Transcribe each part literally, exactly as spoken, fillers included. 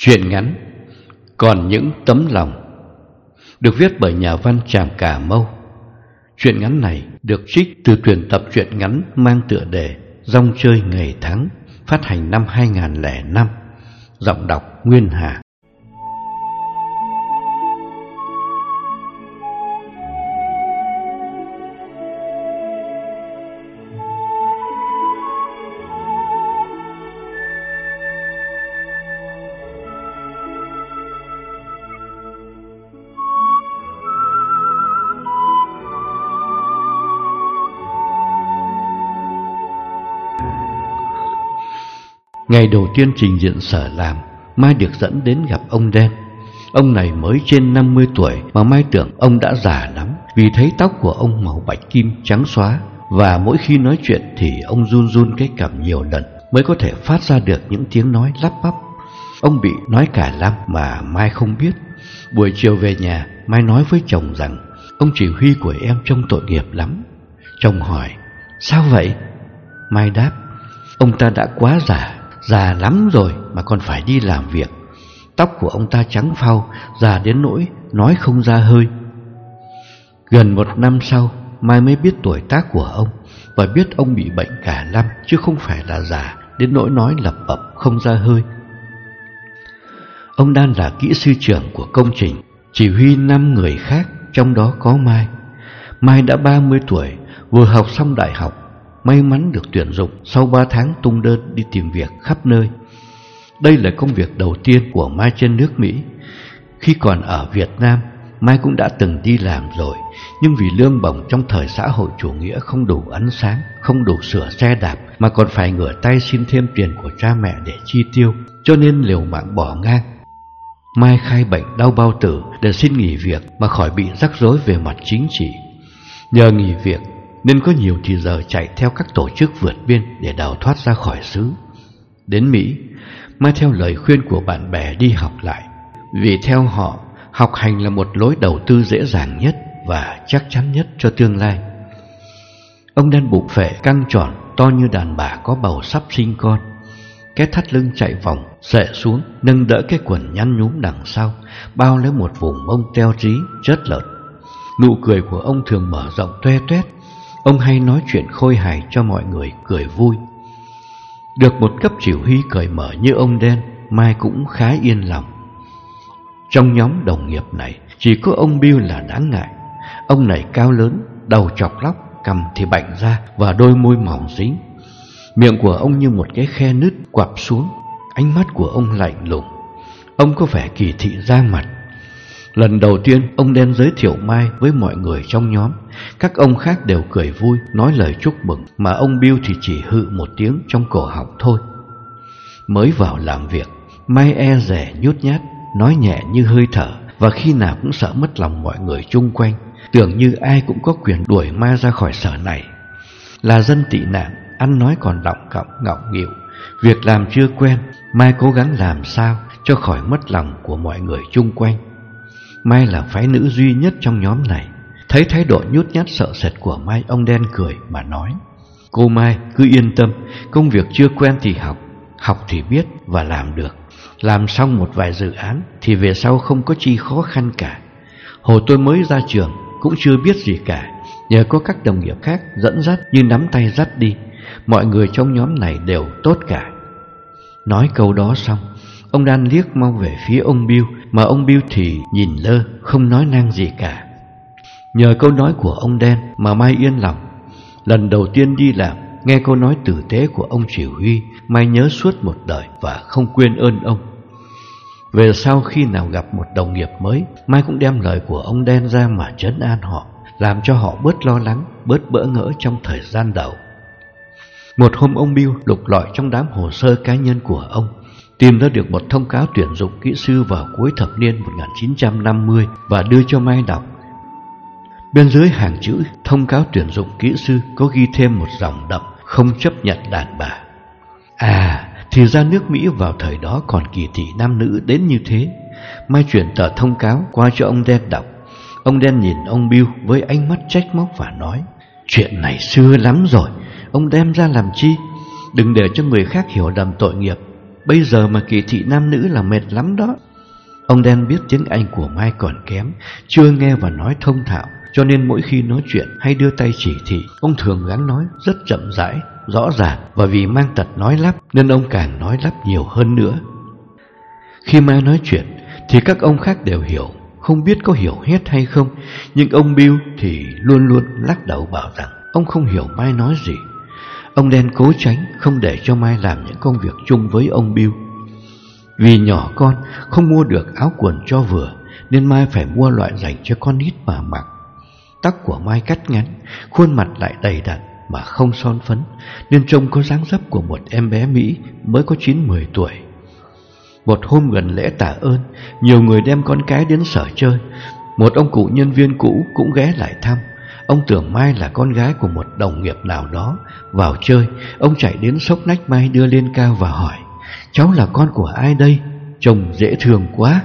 Truyện ngắn Còn những tấm lòng được viết bởi nhà văn Tràm Cà Mâu. Truyện ngắn này được trích từ tuyển tập truyện ngắn mang tựa đề Rong chơi ngày tháng, phát hành năm hai nghìn không trăm lẻ năm. Giọng đọc Nguyên Hà. Ngày đầu tiên trình diện sở làm, Mai được dẫn đến gặp ông Đen. Ông này mới trên năm mươi tuổi mà Mai tưởng ông đã già lắm, vì thấy tóc của ông màu bạch kim trắng xóa, và mỗi khi nói chuyện thì ông run run cái cằm nhiều lần mới có thể phát ra được những tiếng nói lắp bắp. Ông bị nói cả lăm mà Mai không biết. Buổi chiều về nhà, Mai nói với chồng rằng ông chỉ huy của em trông tội nghiệp lắm. Chồng hỏi: sao vậy? Mai đáp: ông ta đã quá già, già lắm rồi mà còn phải đi làm việc. Tóc của ông ta trắng phau, già đến nỗi nói không ra hơi. Gần một năm sau, Mai mới biết tuổi tác của ông, và biết ông bị bệnh cả lăm, chứ không phải là già đến nỗi nói lẩm bẩm không ra hơi. Ông Đan là kỹ sư trưởng của công trình, chỉ huy năm người khác, trong đó có Mai. Mai đã ba mươi tuổi, vừa học xong đại học, may mắn được tuyển dụng sau ba tháng tung đơn đi tìm việc khắp nơi. Đây là công việc đầu tiên của Mai trên nước Mỹ. Khi còn ở Việt Nam, Mai cũng đã từng đi làm rồi, nhưng vì lương bổng trong thời xã hội chủ nghĩa không đủ ăn sáng, không đủ sửa xe đạp, mà còn phải ngửa tay xin thêm tiền của cha mẹ để chi tiêu, cho nên liều mạng bỏ ngang. Mai khai bệnh đau bao tử để xin nghỉ việc mà khỏi bị rắc rối về mặt chính trị. Nhờ nghỉ việc nên có nhiều thì giờ chạy theo các tổ chức vượt biên để đào thoát ra khỏi xứ. Đến Mỹ, Mai theo lời khuyên của bạn bè đi học lại, vì theo họ, học hành là một lối đầu tư dễ dàng nhất và chắc chắn nhất cho tương lai. Ông Đan bụng phệ căng tròn, to như đàn bà có bầu sắp sinh con. Cái thắt lưng chạy vòng, xệ xuống, nâng đỡ cái quần nhăn nhúm đằng sau, bao lấy một vùng mông teo rí, chớt lợn. Nụ cười của ông thường mở rộng toe toét. Ông hay nói chuyện khôi hài cho mọi người cười vui. Được một cấp chỉ huy cởi mở như ông Đen, Mai cũng khá yên lòng. Trong nhóm đồng nghiệp này, chỉ có ông Bill là đáng ngại. Ông này cao lớn, đầu chọc lóc, cằm thì bạnh ra và đôi môi mỏng dính. Miệng của ông như một cái khe nứt quặp xuống. Ánh mắt của ông lạnh lùng. Ông có vẻ kỳ thị da mặt. Lần đầu tiên ông Đen giới thiệu Mai với mọi người trong nhóm, các ông khác đều cười vui, nói lời chúc mừng, mà ông Bill thì chỉ hự một tiếng trong cổ họng thôi. Mới vào làm việc, Mai e dè nhút nhát, nói nhẹ như hơi thở, và khi nào cũng sợ mất lòng mọi người chung quanh, tưởng như ai cũng có quyền đuổi Mai ra khỏi sở này. Là dân tị nạn, ăn nói còn đọng cọng ngọng nghịu, việc làm chưa quen, Mai cố gắng làm sao cho khỏi mất lòng của mọi người chung quanh. Mai là phái nữ duy nhất trong nhóm này. Thấy thái độ nhút nhát sợ sệt của Mai, ông Đen cười mà nói: cô Mai cứ yên tâm, công việc chưa quen thì học, học thì biết và làm được. Làm xong một vài dự án thì về sau không có chi khó khăn cả. Hồi tôi mới ra trường cũng chưa biết gì cả, nhờ có các đồng nghiệp khác dẫn dắt như nắm tay dắt đi. Mọi người trong nhóm này đều tốt cả. Nói câu đó xong, ông Đan liếc mau về phía ông Bill, mà ông Bill thì nhìn lơ, không nói năng gì cả. Nhờ câu nói của ông Đen mà Mai yên lòng. Lần đầu tiên đi làm, nghe câu nói tử tế của ông chỉ huy, Mai nhớ suốt một đời và không quên ơn ông. Về sau khi nào gặp một đồng nghiệp mới, Mai cũng đem lời của ông Đen ra mà trấn an họ, làm cho họ bớt lo lắng, bớt bỡ ngỡ trong thời gian đầu. Một hôm ông Bill lục lọi trong đám hồ sơ cá nhân của ông, tìm ra được một thông cáo tuyển dụng kỹ sư vào cuối thập niên một nghìn chín trăm năm mươi và đưa cho Mai đọc. Bên dưới hàng chữ thông cáo tuyển dụng kỹ sư có ghi thêm một dòng đậm: không chấp nhận đàn bà. À, thì ra nước Mỹ vào thời đó còn kỳ thị nam nữ đến như thế. Mai chuyển tờ thông cáo qua cho ông Đen đọc. Ông Đen nhìn ông Bill với ánh mắt trách móc và nói: chuyện này xưa lắm rồi, ông đem ra làm chi? Đừng để cho người khác hiểu lầm tội nghiệp. bây giờ mà kỳ thị nam nữ là mệt lắm đó. Ông Dan biết tiếng Anh của Mai còn kém, chưa nghe và nói thông thạo, cho nên mỗi khi nói chuyện hay đưa tay chỉ thị, ông thường gắng nói rất chậm rãi, rõ ràng, và vì mang tật nói lắp nên ông càng nói lắp nhiều hơn nữa. Khi Mai nói chuyện thì các ông khác đều hiểu, không biết có hiểu hết hay không, nhưng ông Bill thì luôn luôn lắc đầu bảo rằng ông không hiểu Mai nói gì. Ông Dan cố tránh không để cho Mai làm những công việc chung với ông Bill. Vì nhỏ con không mua được áo quần cho vừa, nên Mai phải mua loại dành cho con nít mà mặc. Tóc của Mai cắt ngắn, khuôn mặt lại đầy đặn mà không son phấn, nên trông có dáng dấp của một em bé Mỹ mới có chín mười tuổi. Một hôm gần lễ tạ ơn, nhiều người đem con cái đến sở chơi. Một ông cụ nhân viên cũ cũng ghé lại thăm. Ông tưởng Mai là con gái của một đồng nghiệp nào đó. Vào chơi, ông chạy đến xốc nách Mai đưa lên cao và hỏi: "Cháu là con của ai đây? Trông dễ thương quá."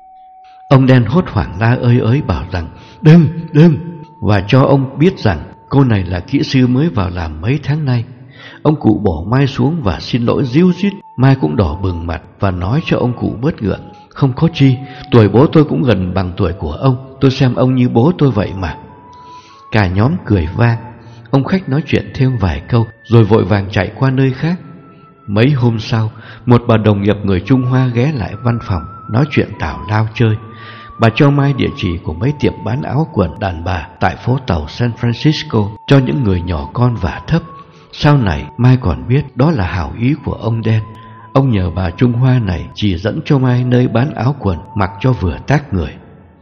Ông Dan hốt hoảng la ơi ới bảo rằng đừng, đừng, và cho ông biết rằng cô này là kỹ sư mới vào làm mấy tháng nay. Ông cụ bỏ Mai xuống và xin lỗi ríu rít. Mai cũng đỏ bừng mặt và nói cho ông cụ bớt ngượng: "Không có chi, tuổi bố tôi cũng gần bằng tuổi của ông, tôi xem ông như bố tôi vậy mà." Cả nhóm cười vang. Ông khách nói chuyện thêm vài câu rồi vội vàng chạy qua nơi khác. Mấy hôm sau, một bà đồng nghiệp người Trung Hoa ghé lại văn phòng nói chuyện tào lao chơi. Bà cho Mai địa chỉ của mấy tiệm bán áo quần đàn bà tại phố tàu San Francisco cho những người nhỏ con và thấp. Sau này Mai còn biết đó là hảo ý của ông Dan. Ông nhờ bà Trung Hoa này chỉ dẫn cho Mai nơi bán áo quần mặc cho vừa tác người.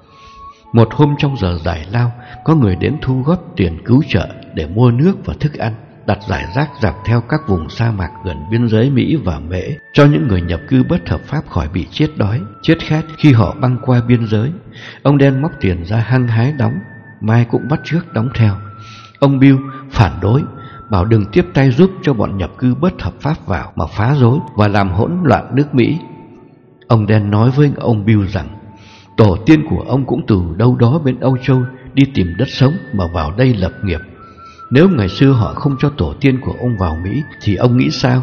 Một hôm trong giờ giải lao, có người đến thu góp tiền cứu trợ để mua nước và thức ăn, đặt rải rác dọc theo các vùng sa mạc gần biên giới Mỹ và Mễ, cho những người nhập cư bất hợp pháp khỏi bị chết đói, chết khát khi họ băng qua biên giới. Ông Dan móc tiền ra hăng hái đóng, Mai cũng bắt chước đóng theo. Ông Bill phản đối, bảo đừng tiếp tay giúp cho bọn nhập cư bất hợp pháp vào mà phá rối và làm hỗn loạn nước Mỹ. Ông Dan nói với ông Bill rằng tổ tiên của ông cũng từ đâu đó bên Âu Châu đi tìm đất sống mà vào đây lập nghiệp. Nếu ngày xưa họ không cho tổ tiên của ông vào Mỹ thì ông nghĩ sao?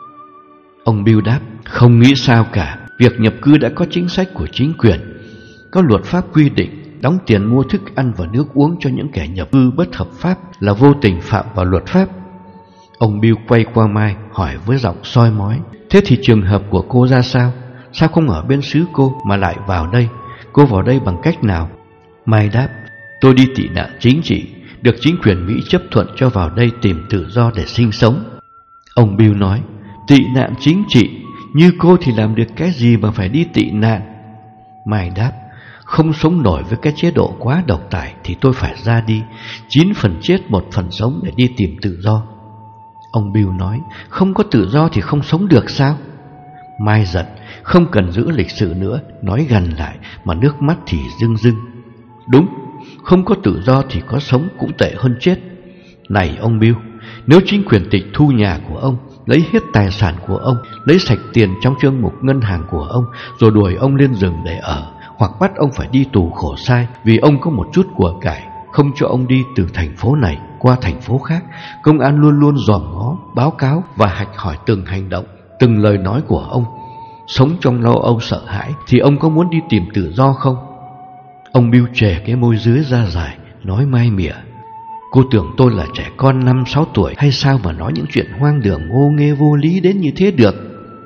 Ông Bill đáp: "Không nghĩ sao cả. Việc nhập cư đã có chính sách của chính quyền. Có luật pháp quy định đóng tiền mua thức ăn và nước uống cho những kẻ nhập cư bất hợp pháp là vô tình phạm vào luật pháp." Ông Bill quay qua Mai hỏi với giọng soi mói: "Thế thì trường hợp của cô ra sao? Sao không ở bên xứ cô mà lại vào đây? Cô vào đây bằng cách nào?" Mai đáp: "Tôi đi tị nạn chính trị, được chính quyền Mỹ chấp thuận cho vào đây tìm tự do để sinh sống." Ông Bill nói: "Tị nạn chính trị? Như cô thì làm được cái gì mà phải đi tị nạn?" Mai đáp: "Không sống nổi với cái chế độ quá độc tài thì tôi phải ra đi, chín phần chết một phần sống để đi tìm tự do." Ông Bill nói: "Không có tự do thì không sống được sao?" Mai giận, không cần giữ lịch sự nữa, nói gằn lại mà nước mắt thì rưng rưng: "Đúng, không có tự do thì có sống cũng tệ hơn chết. Này ông Bill, nếu chính quyền tịch thu nhà của ông, lấy hết tài sản của ông, lấy sạch tiền trong chương mục ngân hàng của ông, rồi đuổi ông lên rừng để ở, hoặc bắt ông phải đi tù khổ sai vì ông có một chút của cải, không cho ông đi từ thành phố này qua thành phố khác, công an luôn luôn dòm ngó, báo cáo và hạch hỏi từng hành động, từng lời nói của ông, sống trong lo âu sợ hãi, thì ông có muốn đi tìm tự do không?" Ông Bill chè cái môi dưới ra dài, nói mai mỉa: "Cô tưởng tôi là trẻ con năm sáu tuổi hay sao mà nói những chuyện hoang đường ngô nghê vô lý đến như thế được?"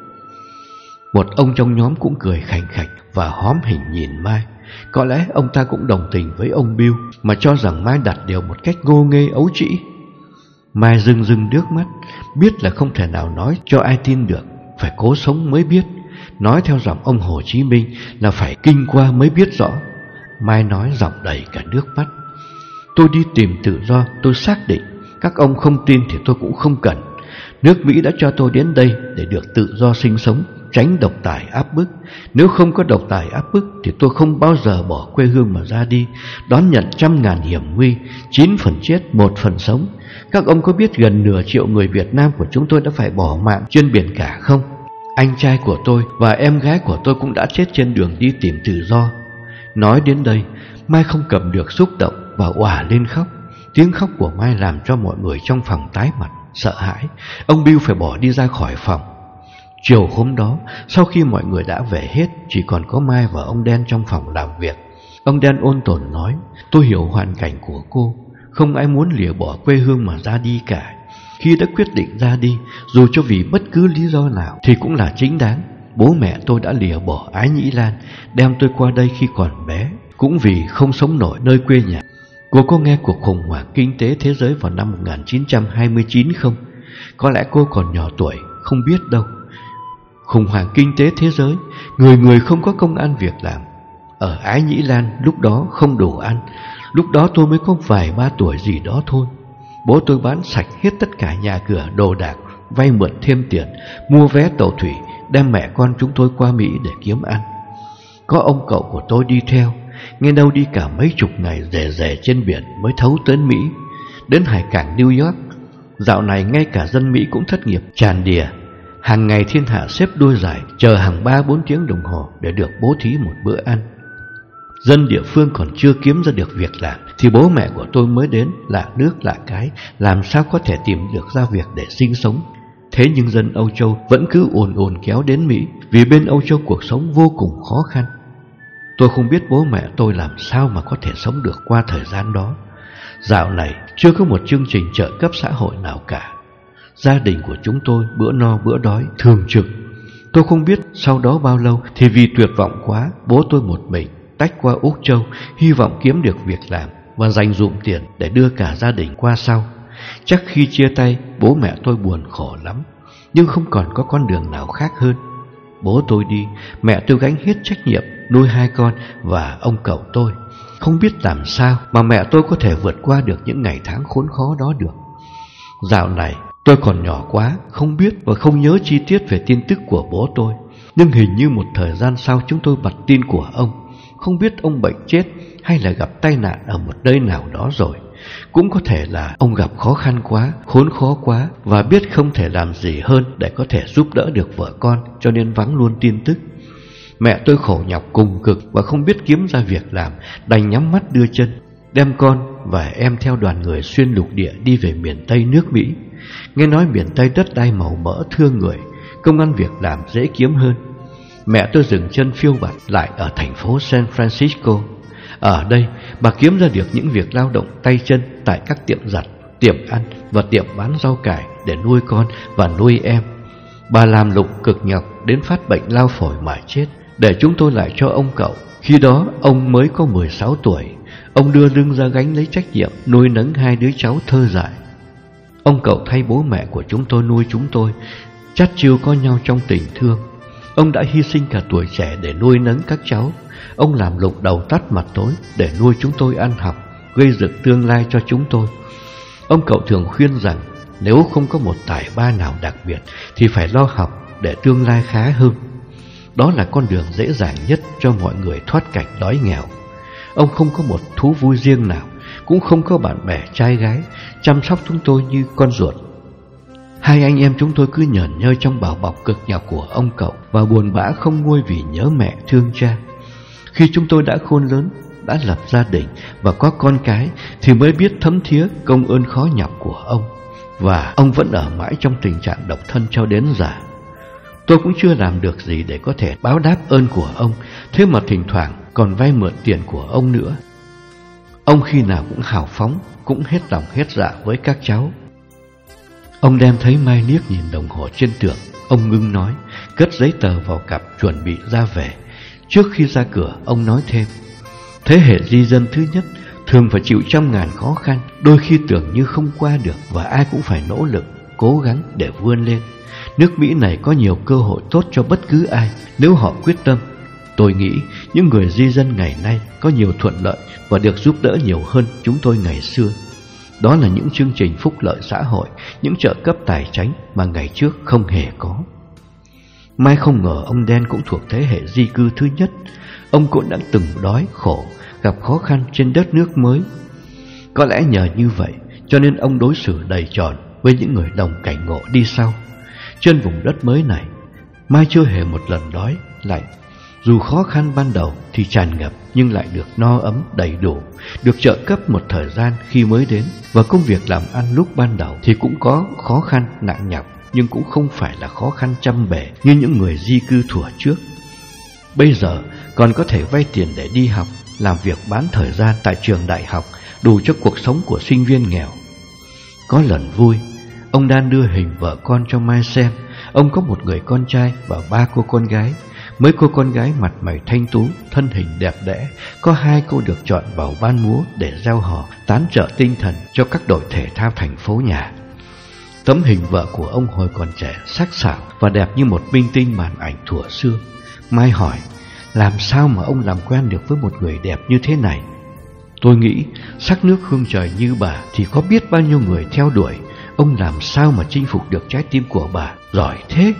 Một ông trong nhóm cũng cười khành khạch và hóm hình nhìn Mai. Có lẽ ông ta cũng đồng tình với ông Bill mà cho rằng Mai đặt điều một cách ngô nghê ấu trĩ. Mai rưng rưng nước mắt, biết là không thể nào nói cho ai tin được, phải cố sống mới biết. Nói theo giọng ông Hồ Chí Minh là phải kinh qua mới biết rõ. Mai nói giọng đầy cả nước mắt: "Tôi đi tìm tự do, tôi xác định. Các ông không tin thì tôi cũng không cần. Nước Mỹ đã cho tôi đến đây để được tự do sinh sống, tránh độc tài áp bức. Nếu không có độc tài áp bức thì tôi không bao giờ bỏ quê hương mà ra đi, đón nhận trăm ngàn hiểm nguy, chín phần chết một phần sống. Các ông có biết gần nửa triệu người Việt Nam của chúng tôi đã phải bỏ mạng trên biển cả không? Anh trai của tôi và em gái của tôi cũng đã chết trên đường đi tìm tự do." Nói đến đây, Mai không cầm được xúc động và òa lên khóc. Tiếng khóc của Mai làm cho mọi người trong phòng tái mặt, sợ hãi. Ông Bill phải bỏ đi ra khỏi phòng. Chiều hôm đó, sau khi mọi người đã về hết, chỉ còn có Mai và ông Đen trong phòng làm việc. Ông Đen ôn tồn nói: tôi hiểu hoàn cảnh của cô, không ai muốn lìa bỏ quê hương mà ra đi cả. Khi đã quyết định ra đi, dù cho vì bất cứ lý do nào thì cũng là chính đáng. Bố mẹ tôi đã lìa bỏ Ái Nhĩ Lan, đem tôi qua đây khi còn bé, cũng vì không sống nổi nơi quê nhà. Cô có nghe cuộc khủng hoảng kinh tế thế giới vào năm một nghìn chín trăm hai mươi chín không? Có lẽ cô còn nhỏ tuổi, không biết đâu. Khủng hoảng kinh tế thế giới, người người không có công ăn việc làm. Ở Ái Nhĩ Lan lúc đó không đủ ăn. Lúc đó tôi mới có vài ba tuổi gì đó thôi. Bố tôi bán sạch hết tất cả nhà cửa, đồ đạc, vay mượn thêm tiền, mua vé tàu thủy, đem mẹ con chúng tôi qua Mỹ để kiếm ăn. Có ông cậu của tôi đi theo, nghe đâu đi cả mấy chục ngày rề rề trên biển mới thấu tới Mỹ, đến hải cảng New York. Dạo này ngay cả dân Mỹ cũng thất nghiệp tràn đìa. Hàng ngày thiên hạ xếp đuôi dài, chờ hàng ba bốn tiếng đồng hồ để được bố thí một bữa ăn. Dân địa phương còn chưa kiếm ra được việc làm thì bố mẹ của tôi mới đến, lạ nước lạ cái, làm sao có thể tìm được ra việc để sinh sống. Thế nhưng dân Âu Châu vẫn cứ ồn ồn kéo đến Mỹ, vì bên Âu Châu cuộc sống vô cùng khó khăn. Tôi không biết bố mẹ tôi làm sao mà có thể sống được qua thời gian đó. Dạo này chưa có một chương trình trợ cấp xã hội nào cả. Gia đình của chúng tôi bữa no bữa đói, thường trực. Tôi không biết sau đó bao lâu thì vì tuyệt vọng quá, bố tôi một mình tách qua Úc Châu, hy vọng kiếm được việc làm và dành dụm tiền để đưa cả gia đình qua sau. Chắc khi chia tay, bố mẹ tôi buồn khổ lắm, nhưng không còn có con đường nào khác hơn. Bố tôi đi, mẹ tôi gánh hết trách nhiệm nuôi hai con và ông cậu tôi. Không biết làm sao mà mẹ tôi có thể vượt qua được những ngày tháng khốn khó đó được. Dạo này tôi còn nhỏ quá, không biết và không nhớ chi tiết về tin tức của bố tôi. Nhưng hình như một thời gian sau chúng tôi bật tin của ông. Không biết ông bệnh chết hay là gặp tai nạn ở một nơi nào đó rồi. Cũng có thể là ông gặp khó khăn quá, khốn khó quá và biết không thể làm gì hơn để có thể giúp đỡ được vợ con, cho nên vắng luôn tin tức. Mẹ tôi khổ nhọc cùng cực và không biết kiếm ra việc làm, đành nhắm mắt đưa chân, đem con và em theo đoàn người xuyên lục địa đi về miền Tây nước Mỹ. Nghe nói miền Tây đất đai màu mỡ thương người, công ăn việc làm dễ kiếm hơn. Mẹ tôi dừng chân phiêu bạt lại ở thành phố San Francisco. Ở đây bà kiếm ra được những việc lao động tay chân tại các tiệm giặt, tiệm ăn và tiệm bán rau cải để nuôi con và nuôi em. Bà làm lụng cực nhọc đến phát bệnh lao phổi mà chết, để chúng tôi lại cho ông cậu. Khi đó ông mới có mười sáu tuổi. Ông đưa lưng ra gánh lấy trách nhiệm nuôi nấng hai đứa cháu thơ dại. Ông cậu thay bố mẹ của chúng tôi nuôi chúng tôi, chắt chiu có nhau trong tình thương. Ông đã hy sinh cả tuổi trẻ để nuôi nấng các cháu. Ông làm lụng đầu tắt mặt tối để nuôi chúng tôi ăn học, gây dựng tương lai cho chúng tôi. Ông cậu thường khuyên rằng nếu không có một tài ba nào đặc biệt thì phải lo học để tương lai khá hơn. Đó là con đường dễ dàng nhất cho mọi người thoát cảnh đói nghèo. Ông không có một thú vui riêng nào, cũng không có bạn bè trai gái chăm sóc chúng tôi như con ruột. Hai anh em chúng tôi cứ nhởn nhơ trong bảo bọc cực nhọc của ông cậu và buồn bã không nguôi vì nhớ mẹ thương cha. Khi chúng tôi đã khôn lớn, đã lập gia đình và có con cái thì mới biết thấm thía công ơn khó nhọc của ông. Và ông vẫn ở mãi trong tình trạng độc thân cho đến già. Tôi cũng chưa làm được gì để có thể báo đáp ơn của ông, thế mà thỉnh thoảng còn vay mượn tiền của ông nữa. Ông khi nào cũng hào phóng, cũng hết lòng hết dạ với các cháu. Ông đem thấy Mai liếc nhìn đồng hồ trên tường. Ông ngưng nói, cất giấy tờ vào cặp chuẩn bị ra về. Trước khi ra cửa, ông nói thêm: thế hệ di dân thứ nhất thường phải chịu trăm ngàn khó khăn, đôi khi tưởng như không qua được, và ai cũng phải nỗ lực, cố gắng để vươn lên. Nước Mỹ này có nhiều cơ hội tốt cho bất cứ ai nếu họ quyết tâm. Tôi nghĩ những người di dân ngày nay có nhiều thuận lợi và được giúp đỡ nhiều hơn chúng tôi ngày xưa. Đó là những chương trình phúc lợi xã hội, những trợ cấp tài chánh mà ngày trước không hề có. Mai không ngờ ông Đen cũng thuộc thế hệ di cư thứ nhất. Ông cũng đã từng đói, khổ, gặp khó khăn trên đất nước mới. Có lẽ nhờ như vậy cho nên ông đối xử đầy tròn với những người đồng cảnh ngộ đi sau. Trên vùng đất mới này, Mai chưa hề một lần đói, lạnh. Dù khó khăn ban đầu thì tràn ngập, nhưng lại được no ấm đầy đủ, được trợ cấp một thời gian khi mới đến. Và công việc làm ăn lúc ban đầu thì cũng có khó khăn nặng nhọc, nhưng cũng không phải là khó khăn trăm bề như những người di cư thuở trước. Bây giờ còn có thể vay tiền để đi học, làm việc bán thời gian tại trường đại học, đủ cho cuộc sống của sinh viên nghèo. Có lần vui, ông Đan đưa hình vợ con cho Mai xem. Ông có một người con trai và ba cô con gái. Mấy cô con gái mặt mày thanh tú, thân hình đẹp đẽ. Có hai cô được chọn vào ban múa để reo hò, tán trợ tinh thần cho các đội thể thao thành phố nhà. Tấm hình vợ của ông hồi còn trẻ, sắc sảo và đẹp như một minh tinh màn ảnh thuở xưa. Mai hỏi, làm sao mà ông làm quen được với một người đẹp như thế này? Tôi nghĩ, sắc nước hương trời như bà thì có biết bao nhiêu người theo đuổi. Ông làm sao mà chinh phục được trái tim của bà, giỏi thế.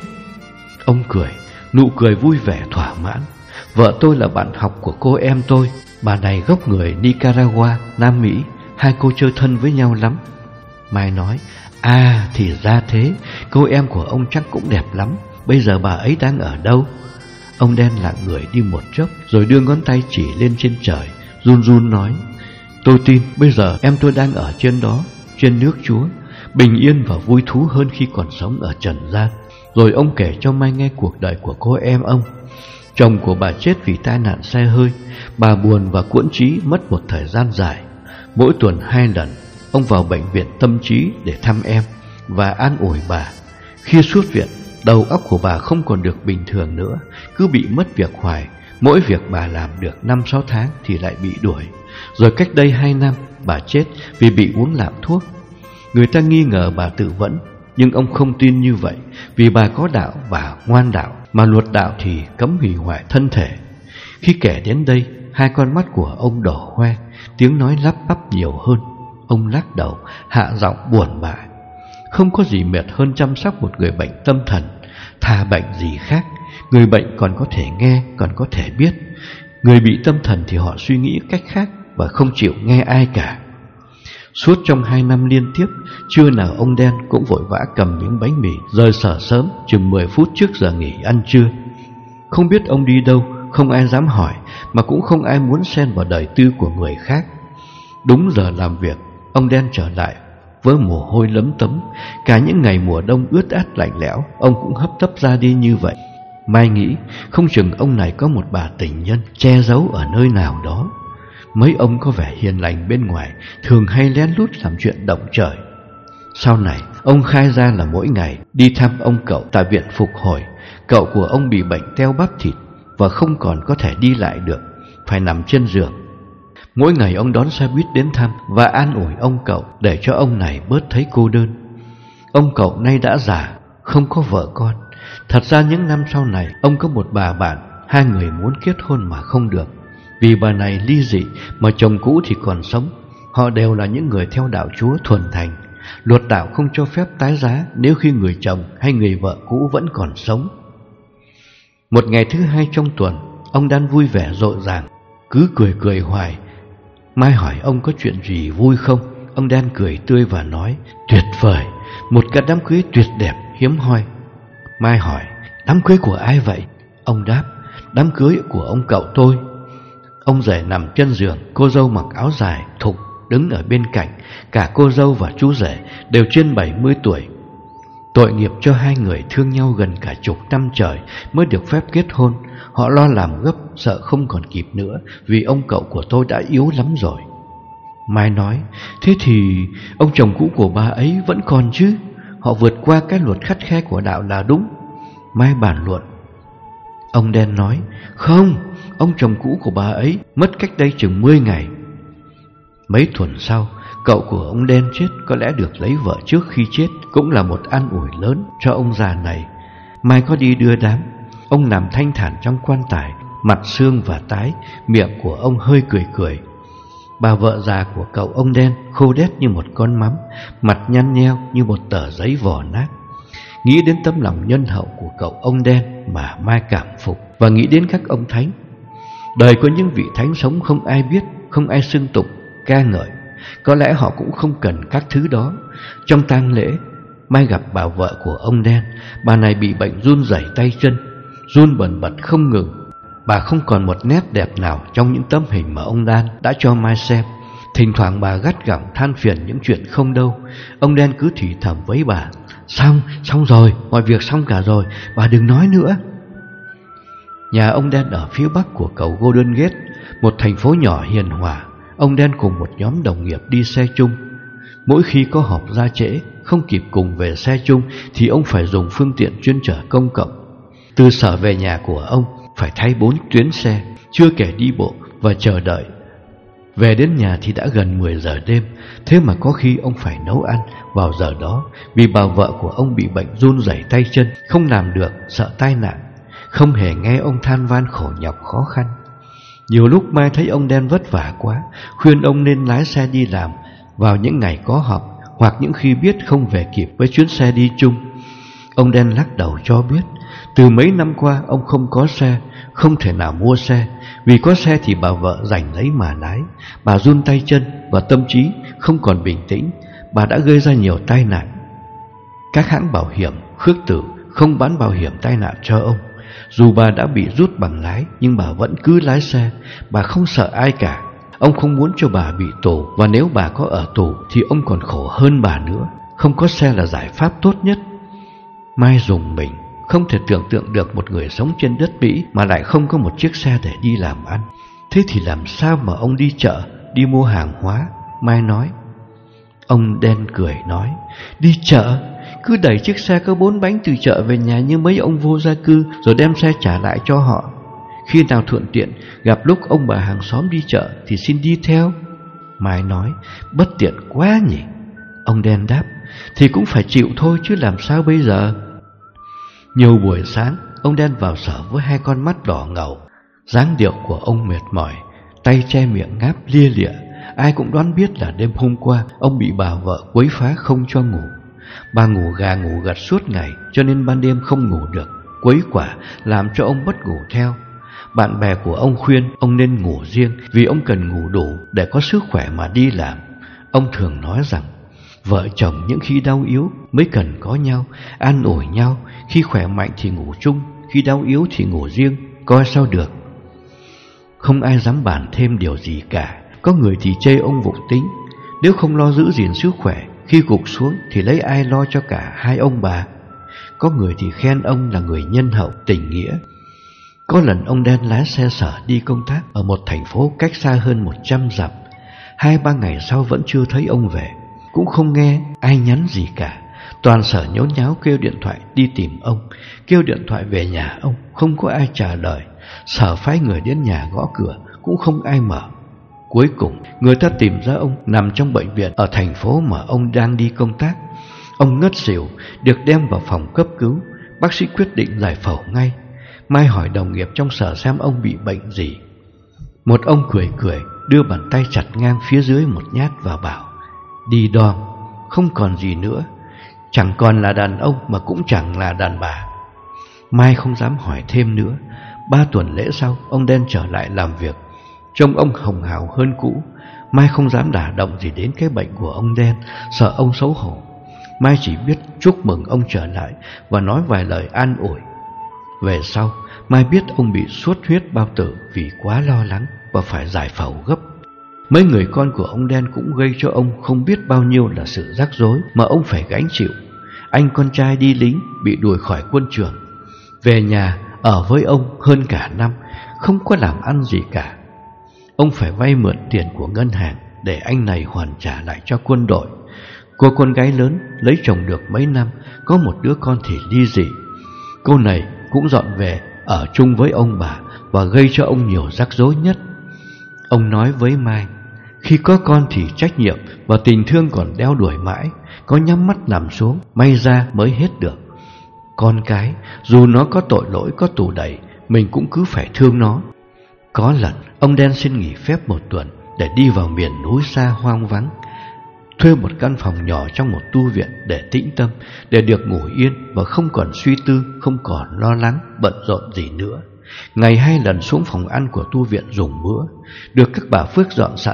Ông cười, nụ cười vui vẻ thỏa mãn. Vợ tôi là bạn học của cô em tôi. Bà này gốc người Nicaragua, Nam Mỹ. Hai cô chơi thân với nhau lắm. Mai nói, à thì ra thế, cô em của ông chắc cũng đẹp lắm. Bây giờ bà ấy đang ở đâu? Ông Đen lặng người đi một chốc, rồi đưa ngón tay chỉ lên trên trời, run run nói, tôi tin bây giờ em tôi đang ở trên đó, trên nước Chúa, bình yên và vui thú hơn khi còn sống ở trần gian. Rồi ông kể cho Mai nghe cuộc đời của cô em ông. Chồng của bà chết vì tai nạn xe hơi. Bà buồn và cuỗn trí mất một thời gian dài. Mỗi tuần hai lần, ông vào bệnh viện tâm trí để thăm em và an ủi bà. Khi xuất viện, đầu óc của bà không còn được bình thường nữa, cứ bị mất việc hoài. Mỗi việc bà làm được năm sáu tháng thì lại bị đuổi. Rồi cách đây hai năm, bà chết vì bị uống lạm thuốc. Người ta nghi ngờ bà tự vẫn, nhưng ông không tin như vậy, vì bà có đạo và ngoan đạo, mà luật đạo thì cấm hủy hoại thân thể. Khi kể đến đây, hai con mắt của ông đỏ hoe, tiếng nói lắp bắp nhiều hơn. Ông lắc đầu, hạ giọng buồn bã. Không có gì mệt hơn chăm sóc một người bệnh tâm thần. Thà bệnh gì khác, người bệnh còn có thể nghe, còn có thể biết. Người bị tâm thần thì họ suy nghĩ cách khác và không chịu nghe ai cả. Suốt trong hai năm liên tiếp, trưa nào ông Đen cũng vội vã cầm miếng bánh mì rời sở sớm, chừng mười phút trước giờ nghỉ ăn trưa. Không biết ông đi đâu, không ai dám hỏi, mà cũng không ai muốn xen vào đời tư của người khác. Đúng giờ làm việc, ông Đen trở lại với mồ hôi lấm tấm. Cả những ngày mùa đông ướt át lạnh lẽo, ông cũng hấp tấp ra đi như vậy. Mai nghĩ không chừng ông này có một bà tình nhân che giấu ở nơi nào đó. Mấy ông có vẻ hiền lành bên ngoài, thường hay lén lút làm chuyện động trời. Sau này, ông khai ra là mỗi ngày đi thăm ông cậu tại viện phục hồi. Cậu của ông bị bệnh teo bắp thịt và không còn có thể đi lại được, phải nằm trên giường. Mỗi ngày ông đón xe buýt đến thăm và an ủi ông cậu để cho ông này bớt thấy cô đơn. Ông cậu nay đã già, không có vợ con. Thật ra những năm sau này, ông có một bà bạn, hai người muốn kết hôn mà không được. Vì bà này ly dị mà chồng cũ thì còn sống. Họ đều là những người theo đạo Chúa thuần thành. Luật đạo không cho phép tái giá nếu khi người chồng hay người vợ cũ vẫn còn sống. Một ngày thứ hai trong tuần, ông Đan vui vẻ rộn ràng, cứ cười cười hoài. Mai hỏi ông có chuyện gì vui không. Ông Đan cười tươi và nói, tuyệt vời, một cái đám cưới tuyệt đẹp, hiếm hoi. Mai hỏi, đám cưới của ai vậy? Ông đáp, đám cưới của ông cậu tôi. Ông rể nằm trên giường, cô dâu mặc áo dài thục đứng ở bên cạnh. Cả cô dâu và chú rể đều trên bảy mươi tuổi. Tội nghiệp cho hai người thương nhau gần cả chục năm trời mới được phép kết hôn. Họ lo làm gấp, sợ không còn kịp nữa, vì ông cậu của tôi đã yếu lắm rồi. Mai nói, thế thì ông chồng cũ của bà ấy vẫn còn chứ? Họ vượt qua cái luật khắt khe của đạo là đúng. Mai bàn luận. Ông Đen nói, không, ông chồng cũ của bà ấy mất cách đây chừng mười ngày. Mấy tuần sau, cậu của ông Đen chết, có lẽ được lấy vợ trước khi chết, cũng là một an ủi lớn cho ông già này. Mai có đi đưa đám. Ông nằm thanh thản trong quan tài, mặt xương và tái, miệng của ông hơi cười cười. Bà vợ già của cậu ông Đen khô đét như một con mắm, mặt nhăn nheo như một tờ giấy vỏ nát. Nghĩ đến tấm lòng nhân hậu của cậu ông Đen mà Mai cảm phục, và nghĩ đến các ông thánh. Đời có những vị thánh sống không ai biết, không ai xưng tụng, ca ngợi. Có lẽ họ cũng không cần các thứ đó. Trong tang lễ, Mai gặp bà vợ của ông Đen. Bà này bị bệnh run rẩy tay chân, run bần bật không ngừng. Bà không còn một nét đẹp nào trong những tấm hình mà ông Đan đã cho Mai xem. Thỉnh thoảng bà gắt gỏng than phiền những chuyện không đâu. Ông đen cứ thì thầm với bà: Xong, xong rồi, mọi việc xong cả rồi, bà đừng nói nữa. Nhà ông đen ở phía bắc của cầu Golden Gate, một thành phố nhỏ hiền hòa. Ông đen cùng một nhóm đồng nghiệp đi xe chung. Mỗi khi có họp ra trễ, không kịp cùng về xe chung, thì ông phải dùng phương tiện chuyên chở công cộng. Từ sở về nhà của ông phải thay bốn tuyến xe, chưa kể đi bộ và chờ đợi. Về đến nhà thì đã gần mười giờ đêm. Thế mà có khi ông phải nấu ăn vào giờ đó, vì bà vợ của ông bị bệnh run rẩy tay chân, không làm được, sợ tai nạn. Không hề nghe ông than van khổ nhọc khó khăn. Nhiều lúc Mai thấy ông đen vất vả quá, khuyên ông nên lái xe đi làm vào những ngày có họp, hoặc những khi biết không về kịp với chuyến xe đi chung. Ông đen lắc đầu cho biết từ mấy năm qua ông không có xe, không thể nào mua xe. Vì có xe thì bà vợ giành lấy mà lái. Bà run tay chân và tâm trí không còn bình tĩnh. Bà đã gây ra nhiều tai nạn. Các hãng bảo hiểm khước từ không bán bảo hiểm tai nạn cho ông. Dù bà đã bị rút bằng lái, nhưng bà vẫn cứ lái xe. Bà không sợ ai cả. Ông không muốn cho bà bị tù, và nếu bà có ở tù thì ông còn khổ hơn bà nữa. Không có xe là giải pháp tốt nhất. Mai rùng mình, không thể tưởng tượng được một người sống trên đất Mỹ mà lại không có một chiếc xe để đi làm ăn. Thế thì làm sao mà ông đi chợ, đi mua hàng hóa? Mai nói. Ông đen cười nói: Đi chợ? Cứ đẩy chiếc xe có bốn bánh từ chợ về nhà như mấy ông vô gia cư, rồi đem xe trả lại cho họ. Khi nào thuận tiện, gặp lúc ông bà hàng xóm đi chợ thì xin đi theo. Mai nói: Bất tiện quá nhỉ. Ông đen đáp: Thì cũng phải chịu thôi chứ làm sao bây giờ. Nhiều buổi sáng, ông đen vào sở với hai con mắt đỏ ngầu. Dáng điệu của ông mệt mỏi, tay che miệng ngáp lia lịa. Ai cũng đoán biết là đêm hôm qua ông bị bà vợ quấy phá không cho ngủ. Bà ngủ gà ngủ gật suốt ngày, cho nên ban đêm không ngủ được. Quấy quả làm cho ông mất ngủ theo. Bạn bè của ông khuyên ông nên ngủ riêng, vì ông cần ngủ đủ để có sức khỏe mà đi làm. Ông thường nói rằng vợ chồng những khi đau yếu mới cần có nhau, an ủi nhau. Khi khỏe mạnh thì ngủ chung, khi đau yếu thì ngủ riêng, coi sao được. Không ai dám bàn thêm điều gì cả. Có người thì chê ông vụng tính, nếu không lo giữ gìn sức khỏe, khi gục xuống thì lấy ai lo cho cả hai ông bà. Có người thì khen ông là người nhân hậu, tình nghĩa. Có lần ông đen lái xe sở đi công tác ở một thành phố cách xa hơn một trăm dặm. Hai ba ngày sau vẫn chưa thấy ông về, cũng không nghe ai nhắn gì cả. Toàn sở nhốn nháo kêu điện thoại đi tìm ông, kêu điện thoại về nhà ông, không có ai trả lời. Sở phái người đến nhà gõ cửa, cũng không ai mở. Cuối cùng, người ta tìm ra ông nằm trong bệnh viện ở thành phố mà ông đang đi công tác. Ông ngất xỉu, được đem vào phòng cấp cứu. Bác sĩ quyết định giải phẫu ngay. Mai hỏi đồng nghiệp trong sở xem ông bị bệnh gì. Một ông cười cười, đưa bàn tay chặt ngang phía dưới một nhát và bảo: Đi đòn, không còn gì nữa. Chẳng còn là đàn ông mà cũng chẳng là đàn bà. Mai không dám hỏi thêm nữa. Ba tuần lễ sau, ông đen trở lại làm việc. Trông ông hồng hào hơn cũ. Mai không dám đả động gì đến cái bệnh của ông đen, sợ ông xấu hổ. Mai chỉ biết chúc mừng ông trở lại và nói vài lời an ủi. Về sau, Mai biết ông bị xuất huyết bao tử vì quá lo lắng và phải giải phẫu gấp. Mấy người con của ông đen cũng gây cho ông không biết bao nhiêu là sự rắc rối mà ông phải gánh chịu. Anh con trai đi lính bị đuổi khỏi quân trường, về nhà ở với ông hơn cả năm, không có làm ăn gì cả. Ông phải vay mượn tiền của ngân hàng để anh này hoàn trả lại cho quân đội. Cô con gái lớn lấy chồng được mấy năm, có một đứa con thì ly dị. Cô này cũng dọn về ở chung với ông bà và gây cho ông nhiều rắc rối nhất. Ông nói với Mai: Khi có con thì trách nhiệm và tình thương còn đeo đuổi mãi, có nhắm mắt nằm xuống may ra mới hết được. Con cái dù nó có tội lỗi, có tù đầy, mình cũng cứ phải thương nó. Có lần ông đen xin nghỉ phép một tuần để đi vào miền núi xa hoang vắng, thuê một căn phòng nhỏ trong một tu viện để tĩnh tâm, để được ngủ yên và không còn suy tư, không còn lo lắng, bận rộn gì nữa. Ngày hai lần xuống phòng ăn của tu viện dùng bữa, được các bà Phước dọn sẵn.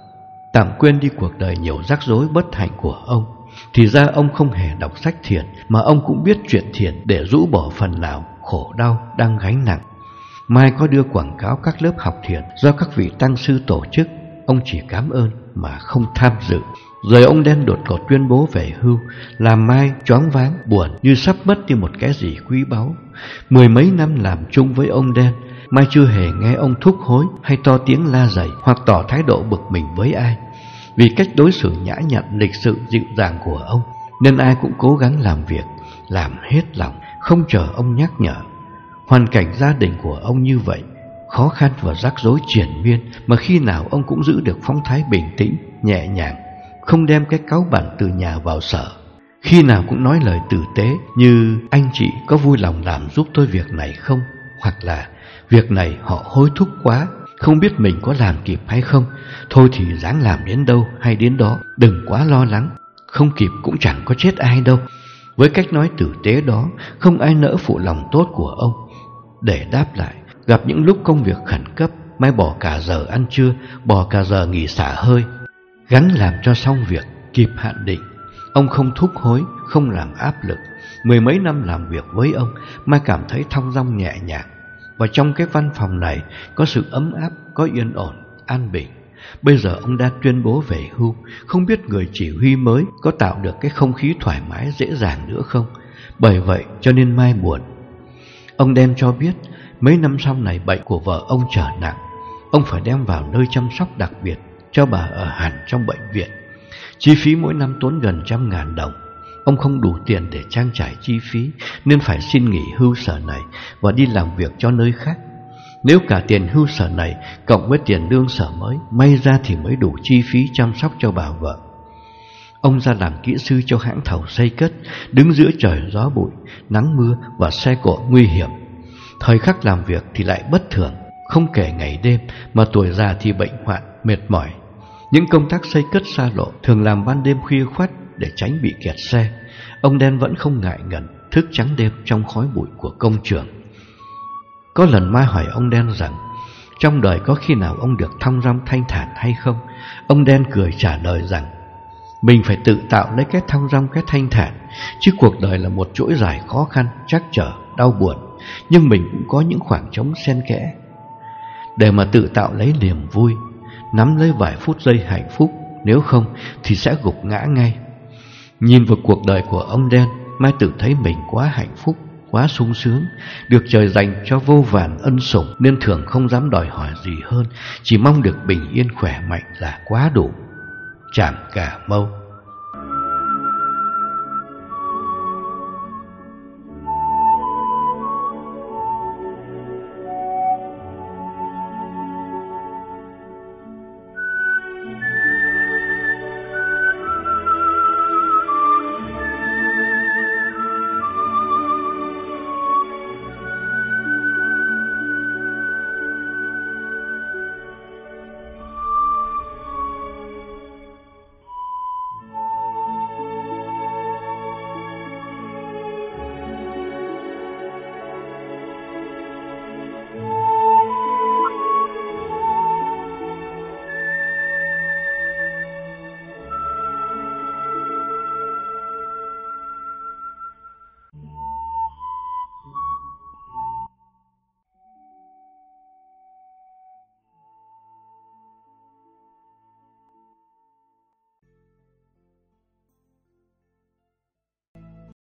Tạm quên đi cuộc đời nhiều rắc rối bất hạnh của ông. Thì ra ông không hề đọc sách thiền, mà ông cũng biết chuyện thiền để rũ bỏ phần nào khổ đau đang gánh nặng. Mai có đưa quảng cáo các lớp học thiền do các vị tăng sư tổ chức. ông chỉ cảm ơn mà không tham dự. Rồi ông đen đột ngột tuyên bố về hưu, làm Mai choáng váng buồn như sắp mất đi một cái gì quý báu. Mười mấy năm làm chung với ông đen, Mai chưa hề nghe ông thúc hối hay to tiếng la dày hoặc tỏ thái độ bực mình với ai. Vì cách đối xử nhã nhặn, lịch sự, dịu dàng của ông, nên ai cũng cố gắng làm việc, làm hết lòng, không chờ ông nhắc nhở. Hoàn cảnh gia đình của ông như vậy, khó khăn và rắc rối triền miên, mà khi nào ông cũng giữ được phong thái bình tĩnh, nhẹ nhàng, không đem cái cáu bẩn từ nhà vào sở. Khi nào cũng nói lời tử tế như: anh chị có vui lòng làm giúp tôi việc này không? Hoặc là: việc này họ hối thúc quá, không biết mình có làm kịp hay không, thôi thì ráng làm đến đâu hay đến đó, đừng quá lo lắng, không kịp cũng chẳng có chết ai đâu. Với cách nói tử tế đó, không ai nỡ phụ lòng tốt của ông. Để đáp lại, gặp những lúc công việc khẩn cấp, Mai bỏ cả giờ ăn trưa, bỏ cả giờ nghỉ xả hơi, gắng làm cho xong việc, kịp hạn định. Ông không thúc hối, không làm áp lực. Mười mấy năm làm việc với ông, Mai cảm thấy thong dong nhẹ nhàng. Và trong cái văn phòng này có sự ấm áp, có yên ổn, an bình. Bây giờ ông đã tuyên bố về hưu, không biết người chỉ huy mới có tạo được cái không khí thoải mái dễ dàng nữa không. Bởi vậy cho nên Mai buồn. Ông đen cho biết mấy năm sau này bệnh của vợ ông trở nặng, ông phải đem vào nơi chăm sóc đặc biệt cho bà ở hẳn trong bệnh viện. Chi phí mỗi năm tốn gần trăm ngàn đồng. Ông không đủ tiền để trang trải chi phí, nên phải xin nghỉ hưu sở này và đi làm việc cho nơi khác. Nếu cả tiền hưu sở này cộng với tiền lương sở mới, may ra thì mới đủ chi phí chăm sóc cho bà vợ. Ông ra làm kỹ sư cho hãng thầu xây cất, đứng giữa trời gió bụi, nắng mưa và xe cộ nguy hiểm. Thời khắc làm việc thì lại bất thường, không kể ngày đêm, mà tuổi già thì bệnh hoạn, mệt mỏi. Những công tác xây cất xa lộ thường làm ban đêm khuya khoắt để tránh bị kẹt xe. Ông đen vẫn không ngại ngần thức trắng đêm trong khói bụi của công trường. Có lần Mai hỏi ông đen rằng trong đời có khi nào ông được thong dong thanh thản hay không. Ông đen cười trả lời rằng mình phải tự tạo lấy cái thong dong, cái thanh thản, chứ cuộc đời là một chuỗi dài khó khăn, trắc trở, đau buồn. Nhưng mình cũng có những khoảng trống xen kẽ để mà tự tạo lấy niềm vui, nắm lấy vài phút giây hạnh phúc, nếu không thì sẽ gục ngã ngay. Nhìn vào cuộc đời của ông đen, Mai tự thấy mình quá hạnh phúc, quá sung sướng, được trời dành cho vô vàn ân sủng, nên thường không dám đòi hỏi gì hơn, chỉ mong được bình yên khỏe mạnh là quá đủ. Trạm Cà Mau.